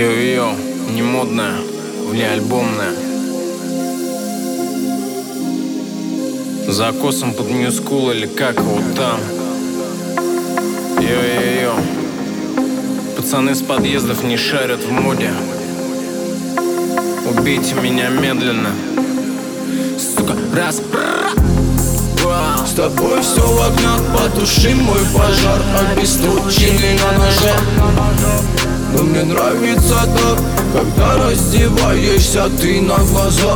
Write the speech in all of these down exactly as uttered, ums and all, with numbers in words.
Йо-йо, не модная, внеальбомная. За косом под New School или как его там. Йо-йо-йо. Пацаны с подъездов не шарят в моде. Убейте меня медленно. Сука, раз. С тобой все в огнях, потуши мой пожар, обесточенный на ноже. Но мне нравится так, когда раздеваешься ты на глаза.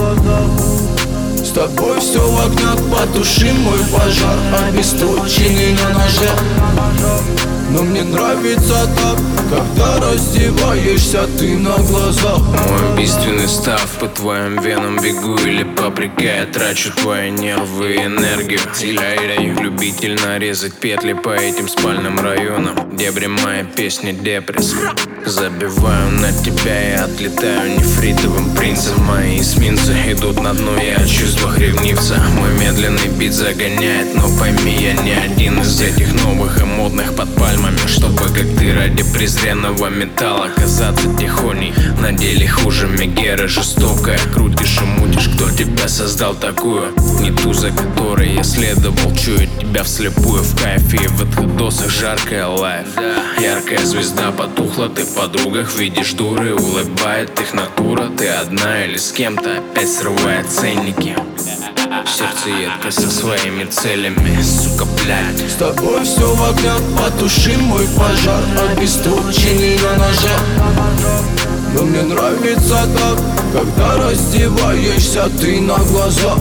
С тобой все в огнях, потуши мой пожар, обесточенный на ноже. Но мне нравится так, когда раздеваешься ты на глаза. Мой убийственный став, по твоим венам бегу или паприка. Я трачу твои нервы и энергию. Иля-иля, любитель нарезать петли по этим спальным районам. Дебри моя песня депресс. Забиваю на тебя и отлетаю нефритовым принцем. Мои эсминцы идут на дно, я от чувства ревнивца. Мой медленный бит загоняет, но пойми, я не один из этих новых и модных под пальмами. Чтобы, как ты, ради презренного металла казаться тихоней. На деле хуже Мегера, жестокая. Крутишь и мутишь, кто тебя создал такую? Не ту, за которой я следовал. Чую тебя вслепую в кайфе и в отходосах. Жаркая лайф, яркая звезда потухла. Ты в подругах видишь дуры, улыбает их натура. Ты одна или с кем-то опять срывает ценники. Сердцеедка со своими целями, сука, блядь. С тобой все в огнях, потуши мой пожар, обесточенный на ноже. Но мне нравится так, когда раздеваешься ты на глаза.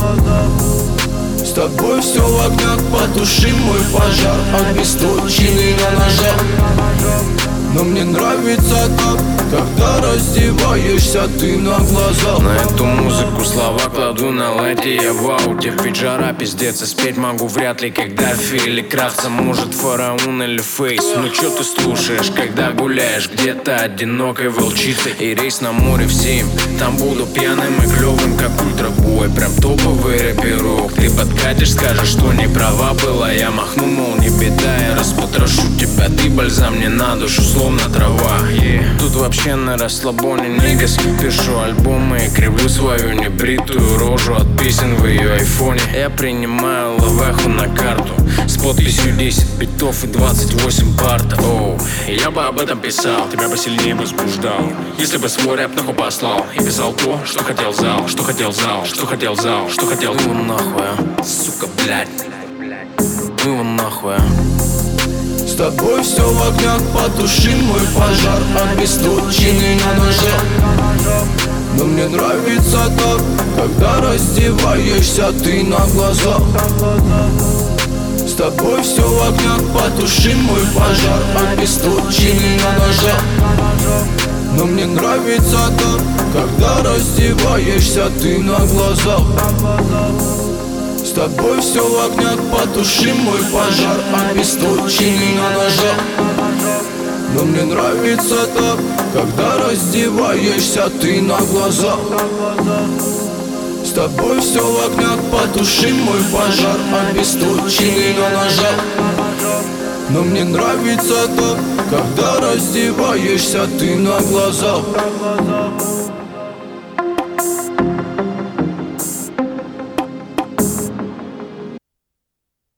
С тобой все в огнях, потуши мой пожар, обесточенный на ноже. Но мне нравится так, когда раздеваешься ты на глаза. На эту музыку слова кладу на лайте. Я в ауте, ведь жара пиздец. И спеть могу вряд ли, когда Фи или Кравца. Может фараон или Фейс. Ну чё ты слушаешь, когда гуляешь где-то одинокой волчицей? И рейс на море в семь. Там буду пьяным и клёвым, как ультрабой. Прям топовый рэперок. Ты подкатишь, скажешь, что не права была. Я махну, мол, не беда, я распотрошу тебя. Ты бальзам мне на душу, словно трава, yeah. Тут вообще на расслабоне, нигас. Пишу альбомы и кривлю свою небритую рожу от песен в ее айфоне. Я принимаю лавеху на карту с подписью десять битов и двадцать восемь партов. Оу, и я бы об этом писал, тебя бы сильнее возбуждал. Если бы свой рэп нахуй послал и писал то, что хотел зал, что хотел зал, что хотел зал, что хотел. Ну его нахуй, а, сука, блядь. Ну его нахуй, а. С тобой все в огнях, потуши мой пожар, обесточенный на ноже. Но мне нравится так, когда раздеваешься ты на глаза. С тобой все в огнях, потуши мой пожар, обесточенный на ноже. Но мне нравится так, когда раздеваешься ты на глаза. С тобой все в огнях, потуши мой пожар, обесточенный на ноже. Но мне нравится так, когда раздеваешься ты на глаза. С тобой все в огнях, потуши мой пожар, обесточенный на ноже. Но мне нравится так, когда раздеваешься ты на глаза.